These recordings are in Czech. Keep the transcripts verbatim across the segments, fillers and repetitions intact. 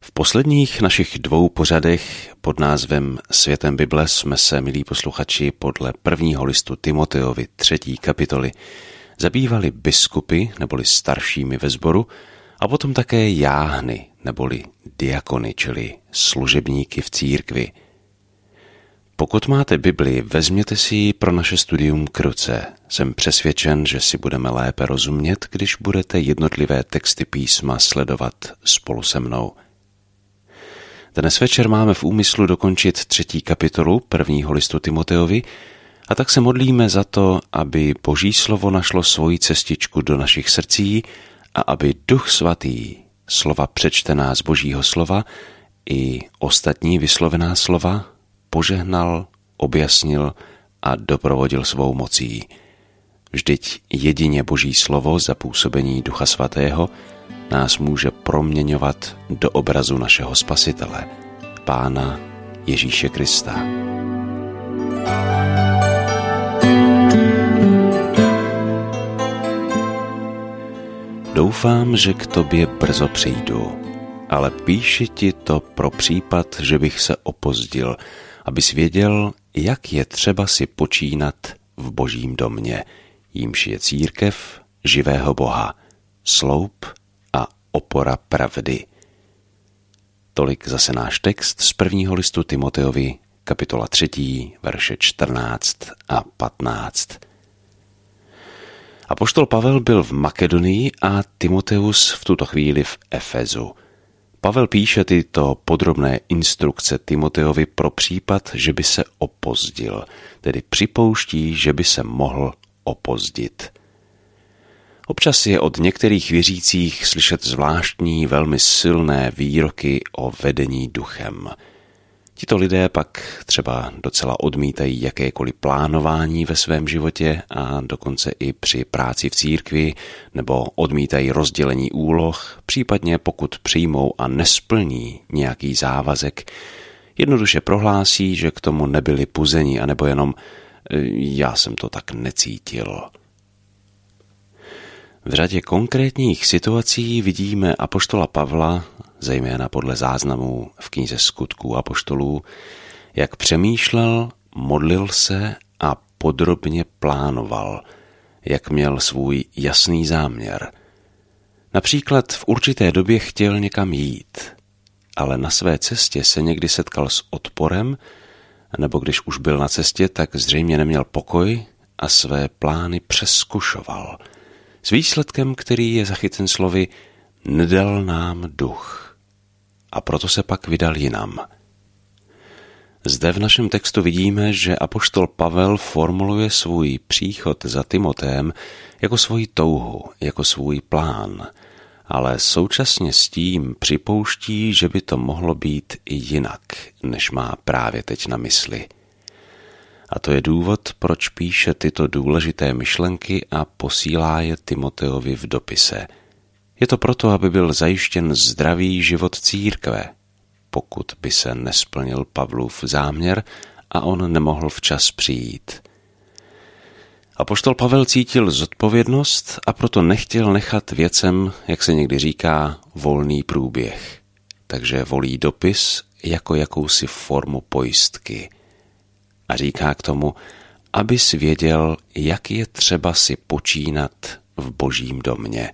V posledních našich dvou pořadech pod názvem Světem Bible jsme se, milí posluchači, podle prvního listu Timoteovi třetí kapitoly zabývali biskupy neboli staršími ve sboru a potom také jáhny neboli diakony, čili služebníky v církvi. Pokud máte Bibli, vezměte si ji pro naše studium k ruce. Jsem přesvědčen, že si budeme lépe rozumět, když budete jednotlivé texty písma sledovat spolu se mnou. Dnes večer máme v úmyslu dokončit třetí kapitolu prvního listu Timoteovi a tak se modlíme za to, aby Boží slovo našlo svoji cestičku do našich srdcí a aby Duch Svatý slova přečtená z Božího slova i ostatní vyslovená slova požehnal, objasnil a doprovodil svou mocí. Vždyť jedině Boží slovo za působení Ducha Svatého nás může proměňovat do obrazu našeho Spasitele, Pána Ježíše Krista. Doufám, že k tobě brzo přijdu, ale píši ti to pro případ, že bych se opozdil, abys věděl, jak je třeba si počínat v Božím domě, jímž je církev živého Boha, sloup a opora pravdy. Tolik zase náš text z prvního listu Timoteovi, kapitola třetí, verše čtrnáct a patnáct. Apoštol Pavel byl v Makedonii a Timoteus v tuto chvíli v Efezu. Pavel píše tyto podrobné instrukce Timoteovi pro případ, že by se opozdil, tedy připouští, že by se mohl opozdit. Občas je od některých věřících slyšet zvláštní, velmi silné výroky o vedení duchem. Tito lidé pak třeba docela odmítají jakékoliv plánování ve svém životě a dokonce i při práci v církvi, nebo odmítají rozdělení úloh, případně pokud přijmou a nesplní nějaký závazek, jednoduše prohlásí, že k tomu nebyli puzeni, anebo jenom já jsem to tak necítil. V řadě konkrétních situací vidíme apoštola Pavla, zejména podle záznamů v knize Skutků apoštolů, jak přemýšlel, modlil se a podrobně plánoval, jak měl svůj jasný záměr. Například v určité době chtěl někam jít, ale na své cestě se někdy setkal s odporem, nebo když už byl na cestě, tak zřejmě neměl pokoj a své plány přezkušoval. S výsledkem, který je zachycen slovy nedal nám duch. A proto se pak vydal jinam. Zde v našem textu vidíme, že apoštol Pavel formuluje svůj příchod za Timoteem jako svoji touhu, jako svůj plán, ale současně s tím připouští, že by to mohlo být i jinak, než má právě teď na mysli. A to je důvod, proč píše tyto důležité myšlenky a posílá je Timoteovi v dopise. Je to proto, aby byl zajištěn zdravý život církve, pokud by se nesplnil Pavlův záměr a on nemohl včas přijít. Apoštol Pavel cítil zodpovědnost a proto nechtěl nechat věcem, jak se někdy říká, volný průběh. Takže volí dopis jako jakousi formu pojistky. A říká k tomu, abys věděl, jak je třeba si počínat v Božím domě.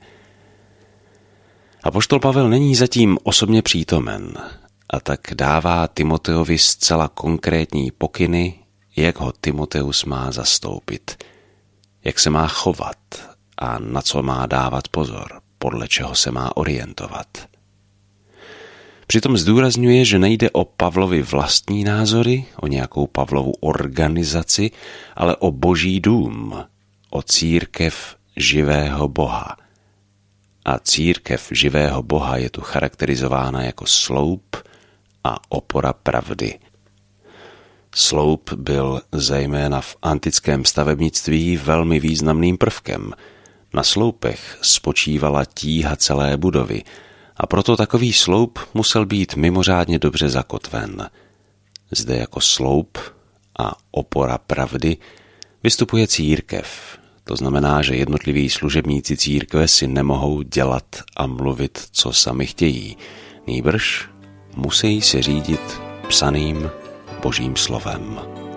Apoštol Pavel není zatím osobně přítomen a tak dává Timoteovi zcela konkrétní pokyny, jak ho Timoteus má zastoupit, jak se má chovat a na co má dávat pozor, podle čeho se má orientovat. Přitom zdůrazňuje, že nejde o Pavlovi vlastní názory, o nějakou Pavlovu organizaci, ale o Boží dům, o církev živého Boha. A církev živého Boha je tu charakterizována jako sloup a opora pravdy. Sloup byl zejména v antickém stavebnictví velmi významným prvkem. Na sloupech spočívala tíha celé budovy a proto takový sloup musel být mimořádně dobře zakotven. Zde jako sloup a opora pravdy vystupuje církev. To znamená, že jednotliví služebníci církve si nemohou dělat a mluvit, co sami chtějí. Nýbrž musí se řídit psaným Božím slovem.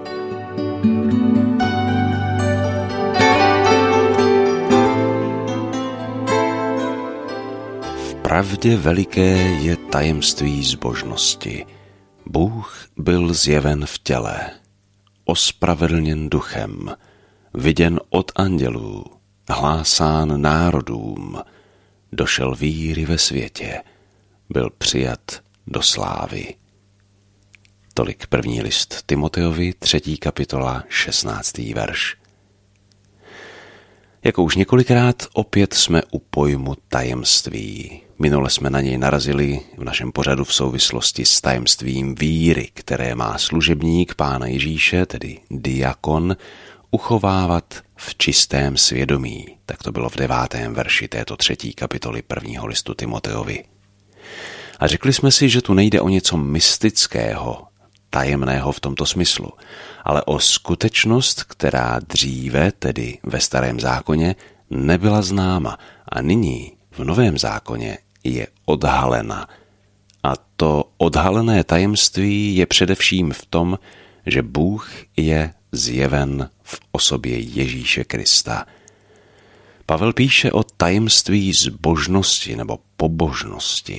V pravdě veliké je tajemství zbožnosti. Bůh byl zjeven v těle, ospravedlněn duchem, viděn od andělů, hlásán národům, došel víry ve světě, byl přijat do slávy. Tolik první list Timoteovi, třetí kapitola, šestnáctý verš. Jako už několikrát opět jsme u pojmu tajemství. Minule jsme na něj narazili v našem pořadu v souvislosti s tajemstvím víry, které má služebník Pána Ježíše, tedy diakon, uchovávat v čistém svědomí. Tak to bylo v devátém verši této třetí kapitoly prvního listu Timoteovi. A řekli jsme si, že tu nejde o něco mystického, tajemného v tomto smyslu, ale o skutečnost, která dříve, tedy ve Starém zákoně, nebyla známa a nyní v Novém zákoně je odhalena. A to odhalené tajemství je především v tom, že Bůh je zjeven v osobě Ježíše Krista. Pavel píše o tajemství zbožnosti nebo pobožnosti.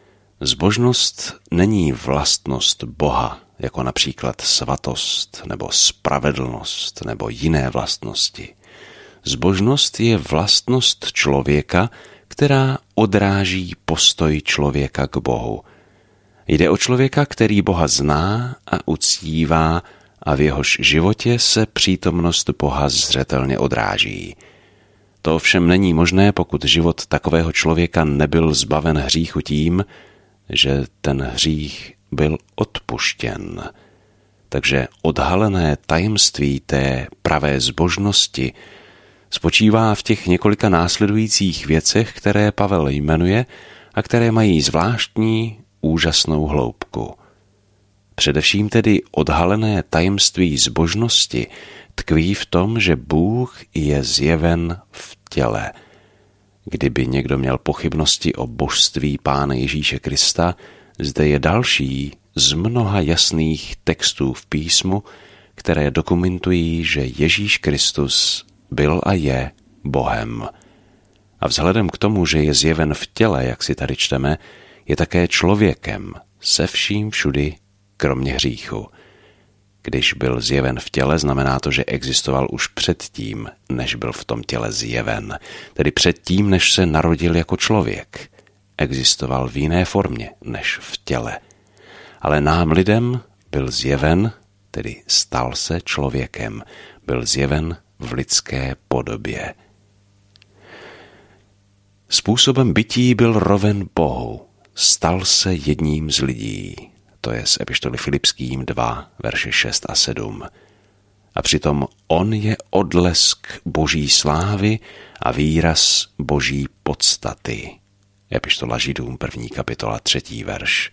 Zbožnost není vlastnost Boha, jako například svatost nebo spravedlnost nebo jiné vlastnosti. Zbožnost je vlastnost člověka, která odráží postoj člověka k Bohu. Jde o člověka, který Boha zná a uctívá a v jehož životě se přítomnost Boha zřetelně odráží. To ovšem není možné, pokud život takového člověka nebyl zbaven hříchu tím, že ten hřích byl odpuštěn. Takže odhalené tajemství té pravé zbožnosti spočívá v těch několika následujících věcech, které Pavel jmenuje a které mají zvláštní, úžasnou hloubku. Především tedy odhalené tajemství zbožnosti tkví v tom, že Bůh je zjeven v těle. Kdyby někdo měl pochybnosti o božství Pána Ježíše Krista, zde je další z mnoha jasných textů v písmu, které dokumentují, že Ježíš Kristus byl a je Bohem. A vzhledem k tomu, že je zjeven v těle, jak si tady čteme, je také člověkem se vším všudy, kromě hříchu. Když byl zjeven v těle, znamená to, že existoval už předtím, než byl v tom těle zjeven. Tedy předtím, než se narodil jako člověk. Existoval v jiné formě, než v těle. Ale nám lidem byl zjeven, tedy stal se člověkem, byl zjeven v lidské podobě. Způsobem bytí byl roven Bohu, stal se jedním z lidí. To je z epištoly Filipským dva, verše šest a sedm. A přitom on je odlesk Boží slávy a výraz Boží podstaty. Epištola Židům, první kapitola, třetí verš.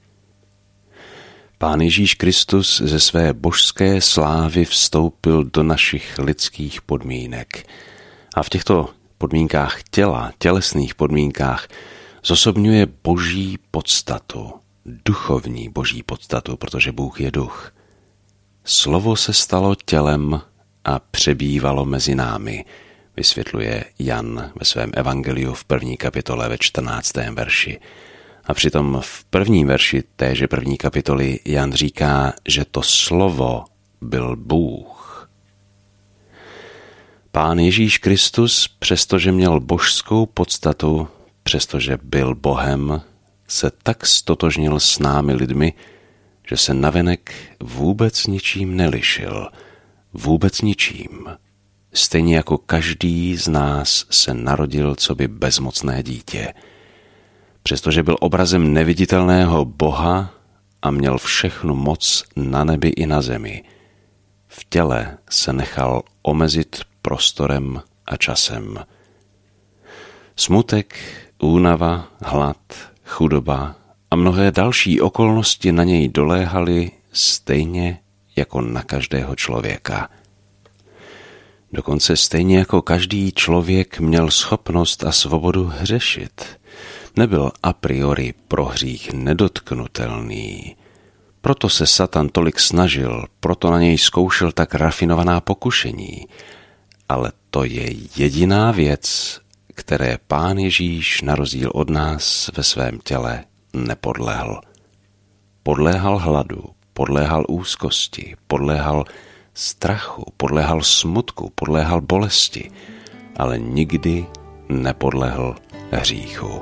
Pán Ježíš Kristus ze své božské slávy vstoupil do našich lidských podmínek. A v těchto podmínkách těla, tělesných podmínkách, zosobňuje Boží podstatu, duchovní Boží podstatu, protože Bůh je duch. Slovo se stalo tělem a přebývalo mezi námi, vysvětluje Jan ve svém evangeliu v první kapitole ve čtrnáctém verši. A přitom v prvním verši téže první kapitoly Jan říká, že to slovo byl Bůh. Pán Ježíš Kristus, přestože měl božskou podstatu, přestože byl Bohem, se tak stotožnil s námi lidmi, že se navenek vůbec ničím nelišil, vůbec ničím. Stejně jako každý z nás se narodil coby bezmocné dítě. Přestože byl obrazem neviditelného Boha a měl všechnu moc na nebi i na zemi, v těle se nechal omezit prostorem a časem. Smutek, únava, hlad, chudoba a mnohé další okolnosti na něj doléhaly stejně jako na každého člověka. Dokonce stejně jako každý člověk měl schopnost a svobodu hřešit. nebyl a priori pro hřích nedotknutelný. Proto se Satan tolik snažil, proto na něj zkoušel tak rafinovaná pokušení. Ale to je jediná věc, které Pán Ježíš na rozdíl od nás ve svém těle nepodlehl. Podléhal hladu, podléhal úzkosti, podléhal strachu, podléhal smutku, podléhal bolesti, ale nikdy nepodlehl hříchu.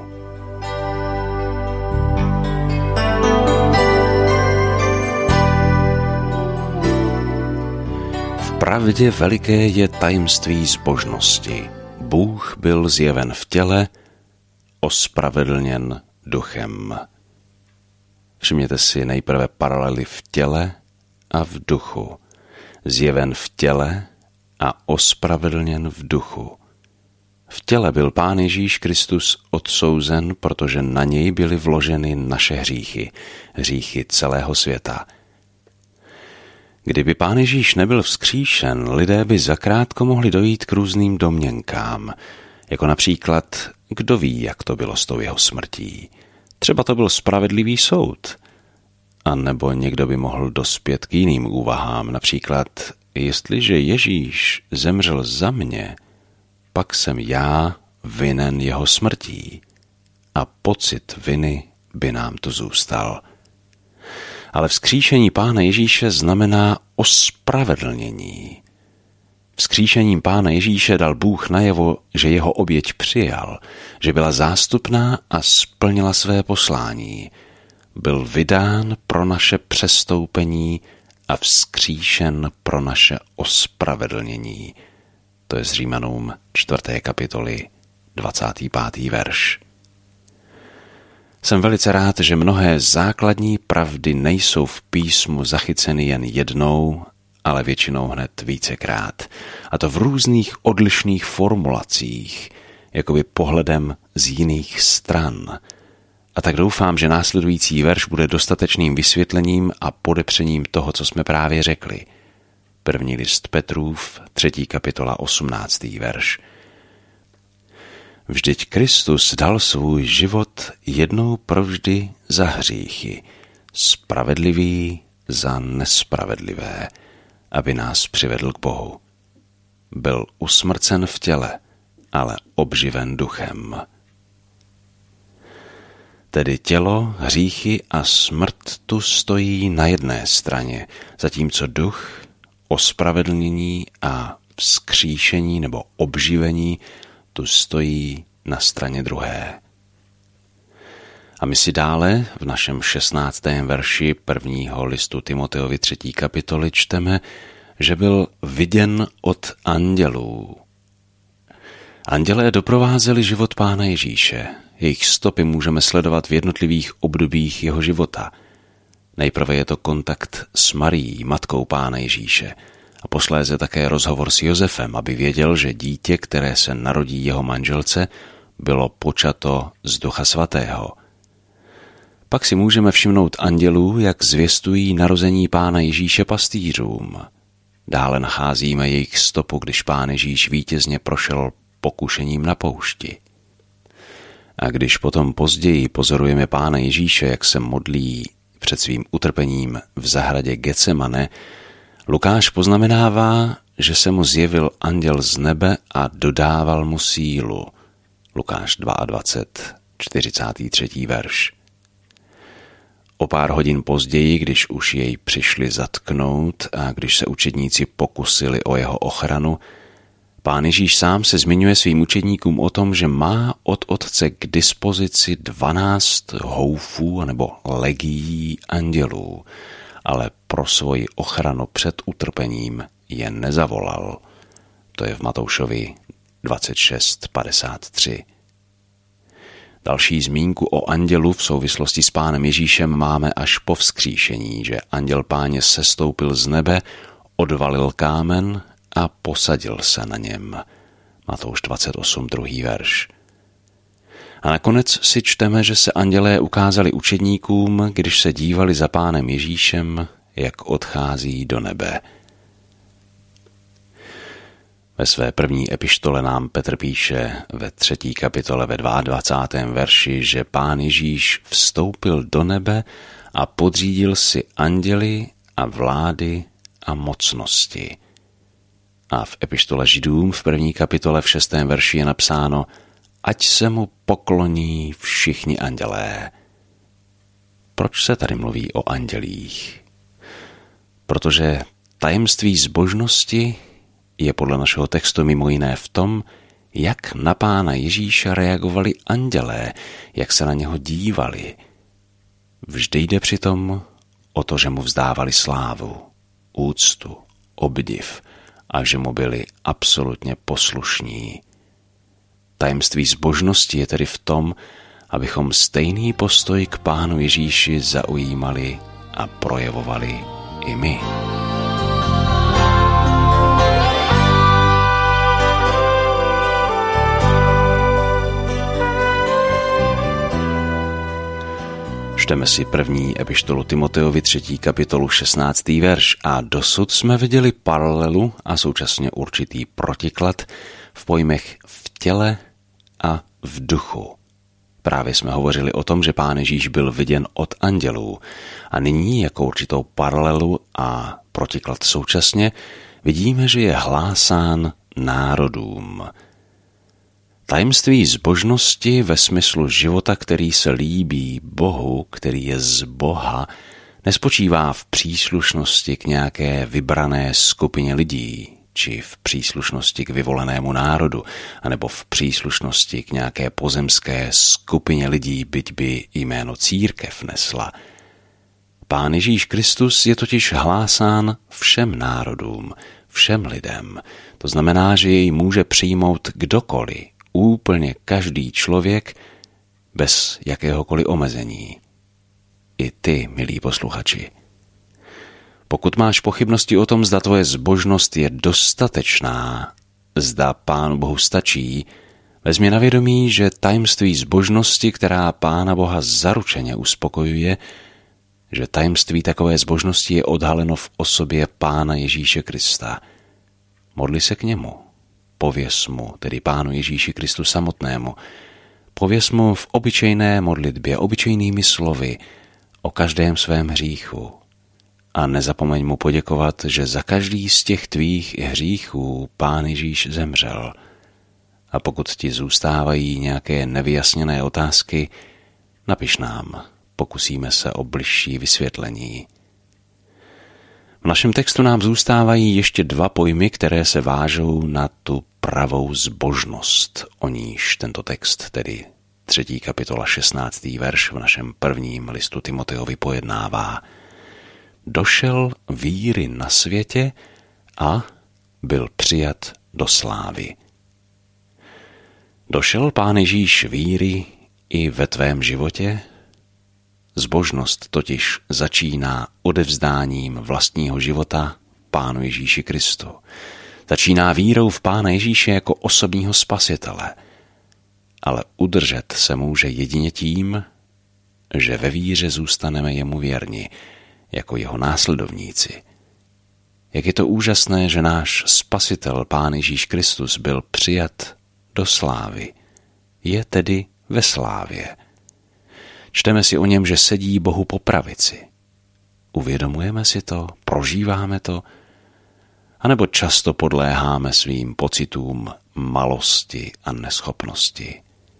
Vpravdě veliké je tajemství zbožnosti. Bůh byl zjeven v těle, ospravedlněn duchem. Všimněte si nejprve paralely v těle a v duchu. Zjeven v těle a ospravedlněn v duchu. V těle byl Pán Ježíš Kristus odsouzen, protože na něj byly vloženy naše hříchy, hříchy celého světa. Kdyby Pán Ježíš nebyl vzkříšen, lidé by zakrátko mohli dojít k různým domněnkám, jako například, kdo ví, jak to bylo s tou jeho smrtí. Třeba to byl spravedlivý soud. A nebo někdo by mohl dospět k jiným úvahám, například, jestliže Ježíš zemřel za mě, pak jsem já vinen jeho smrtí a pocit viny by nám tu zůstal. Ale vzkříšení Pána Ježíše znamená ospravedlnění. Vzkříšením Pána Ježíše dal Bůh najevo, že jeho oběť přijal, že byla zástupná a splnila své poslání. Byl vydán pro naše přestoupení a vzkříšen pro naše ospravedlnění. To je z Římanům čtvrté kapitoly dvacátý pátý verš. Jsem velice rád, že mnohé základní pravdy nejsou v písmu zachyceny jen jednou, ale většinou hned vícekrát. A to v různých odlišných formulacích, jakoby pohledem z jiných stran. A tak doufám, že následující verš bude dostatečným vysvětlením a podepřením toho, co jsme právě řekli. První list Petrův, třetí kapitola, osmnáctý verš. Vždyť Kristus dal svůj život jednou provždy za hříchy, spravedlivý za nespravedlivé, aby nás přivedl k Bohu. Byl usmrcen v těle, ale obživen duchem. Tedy tělo, hříchy a smrt tu stojí na jedné straně, zatímco duch, ospravedlnění a vzkříšení nebo obživení tu stojí na straně druhé. A my si dále v našem šestnáctém verši prvního listu Timoteovi třetí kapitoly čteme, že byl viděn od andělů. Andělé doprovázeli život Pána Ježíše. Jejich stopy můžeme sledovat v jednotlivých obdobích jeho života. Nejprve je to kontakt s Marií, matkou Pána Ježíše, a posléze také rozhovor s Josefem, aby věděl, že dítě, které se narodí jeho manželce, bylo počato z Ducha Svatého. Pak si můžeme všimnout andělů, jak zvěstují narození Pána Ježíše pastýřům. Dále nacházíme jejich stopu, když Pán Ježíš vítězně prošel pokušením na poušti. A když potom později pozorujeme Pána Ježíše, jak se modlí před svým utrpením v zahradě Getsemane, Lukáš poznamenává, že se mu zjevil anděl z nebe a dodával mu sílu. Lukáš dvacet dva, čtyřicátý třetí verš. O pár hodin později, když už jej přišli zatknout a když se učedníci pokusili o jeho ochranu, Pán Ježíš sám se zmiňuje svým učedníkům o tom, že má od Otce k dispozici dvanáct houfů nebo legií andělů, ale pro svoji ochranu před utrpením je nezavolal. To je v Matoušovi dvacet šest padesát tři. Další zmínku o andělu v souvislosti s Pánem Ježíšem máme až po vzkříšení, že anděl Páně sestoupil z nebe, odvalil kámen a posadil se na něm. Matouš dvacet osm, druhý verš. A nakonec si čteme, že se andělé ukázali učedníkům, když se dívali za Pánem Ježíšem, jak odchází do nebe. Ve své první epištole nám Petr píše ve třetí kapitole ve dvacátém druhém verši, že Pán Ježíš vstoupil do nebe a podřídil si anděly a vlády a mocnosti. A v epištole Židům v první kapitole v šestém verši je napsáno: ať se mu pokloní všichni andělé. Proč se tady mluví o andělích? Protože tajemství zbožnosti je podle našeho textu mimo jiné v tom, jak na Pána Ježíše reagovali andělé, jak se na něho dívali. Vždy jde přitom o to, že mu vzdávali slávu, úctu, obdiv a že mu byli absolutně poslušní. Tajemství zbožnosti je tedy v tom, abychom stejný postoj k Pánu Ježíši zaujímali a projevovali i my. Čteme si první epištolu Timoteovi třetí kapitolu šestnáctý verš a dosud jsme viděli paralelu a současně určitý protiklad v pojmech v těle a v duchu. Právě jsme hovořili o tom, že Pán Ježíš byl viděn od andělů a nyní jako určitou paralelu a protiklad současně vidíme, že je hlásán národům. Tajemství zbožnosti ve smyslu života, který se líbí Bohu, který je z Boha, nespočívá v příslušnosti k nějaké vybrané skupině lidí, či v příslušnosti k vyvolenému národu, anebo v příslušnosti k nějaké pozemské skupině lidí, byť by jméno církev nesla. Pán Ježíš Kristus je totiž hlásán všem národům, všem lidem. To znamená, že jej může přijmout kdokoliv, úplně každý člověk, bez jakéhokoliv omezení. I ty, milí posluchači. Pokud máš pochybnosti o tom, zda tvoje zbožnost je dostatečná, zda Pánu Bohu stačí, vezmi na vědomí, že tajemství zbožnosti, která Pána Boha zaručeně uspokojuje, že tajemství takové zbožnosti je odhaleno v osobě Pána Ježíše Krista. Modli se k němu. Pověz mu, tedy Pánu Ježíši Kristu samotnému. Pověz mu v obyčejné modlitbě, obyčejnými slovy, o každém svém hříchu. A nezapomeň mu poděkovat, že za každý z těch tvých hříchů Pán Ježíš zemřel. A pokud ti zůstávají nějaké nevyjasněné otázky, napiš nám, pokusíme se o bližší vysvětlení. V našem textu nám zůstávají ještě dva pojmy, které se vážou na tu pravou zbožnost, o níž tento text, tedy třetí kapitola šestnáctý verš v našem prvním listu Timoteovi pojednává. Došel víry na světě a byl přijat do slávy. Došel Pán Ježíš víry i ve tvém životě? Zbožnost totiž začíná odevzdáním vlastního života Pánu Ježíši Kristu. Začíná vírou v Pána Ježíše jako osobního spasitele. Ale udržet se může jedině tím, že ve víře zůstaneme jemu věrni, jako jeho následovníci. Jak je to úžasné, že náš spasitel Pán Ježíš Kristus byl přijat do slávy. Je tedy ve slávě. Čteme si o něm, že sedí Bohu po pravici. Uvědomujeme si to, prožíváme to, anebo často podléháme svým pocitům malosti a neschopnosti.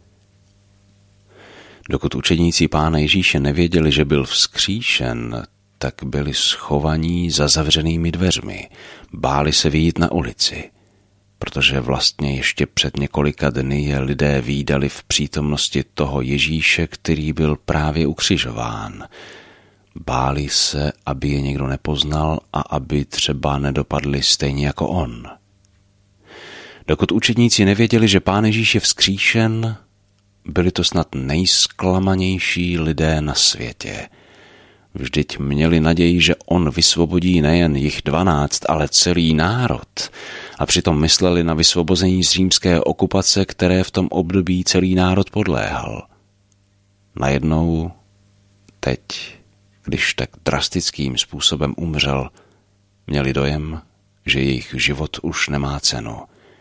Dokud učedníci Pána Ježíše nevěděli, že byl vzkříšen, tak byli schovaní za zavřenými dveřmi, báli se vyjít na ulici, protože vlastně ještě před několika dny je lidé vídali v přítomnosti toho Ježíše, který byl právě ukřižován. Báli se, aby je někdo nepoznal a aby třeba nedopadli stejně jako on. Dokud učedníci nevěděli, že Pán Ježíš je vzkříšen, byli to snad nejzklamanější lidé na světě. Vždyť měli naději, že on vysvobodí nejen jich dvanáct, ale celý národ. A přitom mysleli na vysvobození z římské okupace, které v tom období celý národ podléhal. Najednou, teď, když tak drastickým způsobem umřel, měli dojem, že jejich život už nemá cenu.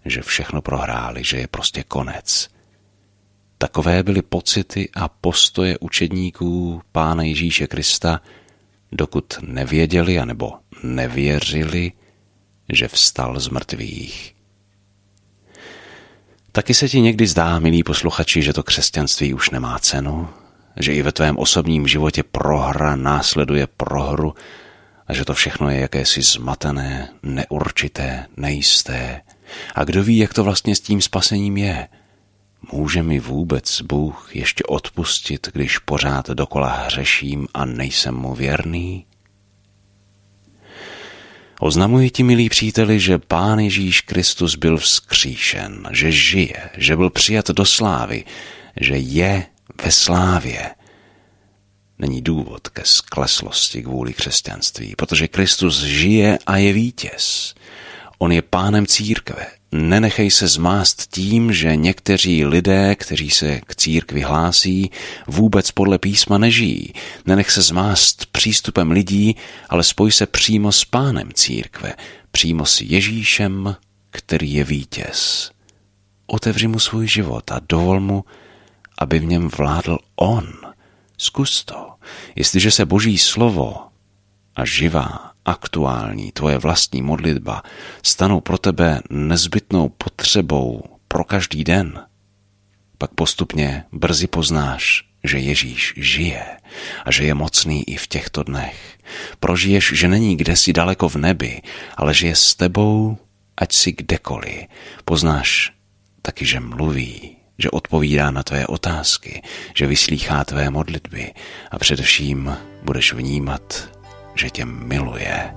že všechno prohráli, že je prostě konec. Takové byly pocity a postoje učedníků Pána Ježíše Krista, dokud nevěděli anebo nevěřili, že vstal z mrtvých. Taky se ti někdy zdá, milí posluchači, že to křesťanství už nemá cenu, že i ve tvém osobním životě prohra následuje prohru a že to všechno je jakési zmatené, neurčité, nejisté. A kdo ví, jak to vlastně s tím spasením je? Může mi vůbec Bůh ještě odpustit, když pořád dokola hřeším a nejsem mu věrný? Oznamuji ti, milí příteli, že Pán Ježíš Kristus byl vzkříšen, že žije, že byl přijat do slávy, že je ve slávě. Není důvod ke skleslosti kvůli křesťanství, protože Kristus žije a je vítěz. On je pánem církve. Nenechej se zmást tím, že někteří lidé, kteří se k církvi hlásí, vůbec podle písma nežijí. Nenech se zmást přístupem lidí, ale spoj se přímo s pánem církve, přímo s Ježíšem, který je vítěz. Otevři mu svůj život a dovol mu, aby v něm vládl on. Zkus to. Jestliže se Boží slovo a živá, aktuální tvoje vlastní modlitba stanou pro tebe nezbytnou potřebou pro každý den, pak postupně brzy poznáš, že Ježíš žije a že je mocný i v těchto dnech. Prožiješ, že není kdesi daleko v nebi, ale že je s tebou, ať si kdekoliv. Poznáš taky, že mluví, že odpovídá na tvé otázky, že vyslýchá tvé modlitby a především budeš vnímat, že tě miluje.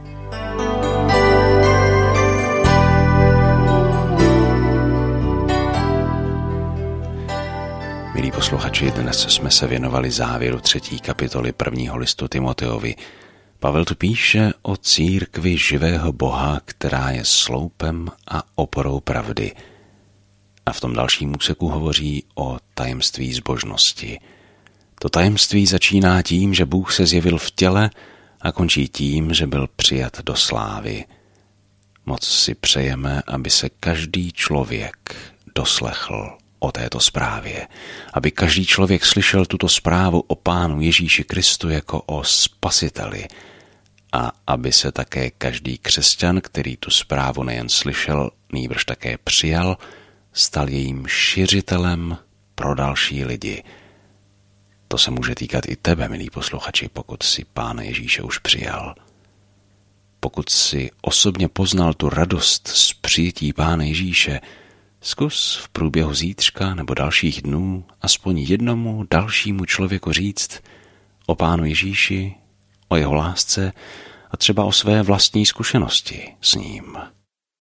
Milí posluchači, dnes jsme se věnovali závěru třetí kapitoly prvního listu Timoteovi. Pavel tu píše o církvi živého Boha, která je sloupem a oporou pravdy. A v tom dalším úseku hovoří o tajemství zbožnosti. To tajemství začíná tím, že Bůh se zjevil v těle a končí tím, že byl přijat do slávy. Moc si přejeme, aby se každý člověk doslechl o této zprávě, aby každý člověk slyšel tuto zprávu o Pánu Ježíši Kristu jako o Spasiteli a aby se také každý křesťan, který tu zprávu nejen slyšel, nýbrž také přijal, stal jejím šiřitelem pro další lidi. To se může týkat i tebe, milí posluchači, pokud si Pána Ježíše už přijal. Pokud si osobně poznal tu radost z přijetí Pána Ježíše, zkus v průběhu zítřka nebo dalších dnů aspoň jednomu dalšímu člověku říct o Pánu Ježíši, o jeho lásce a třeba o své vlastní zkušenosti s ním.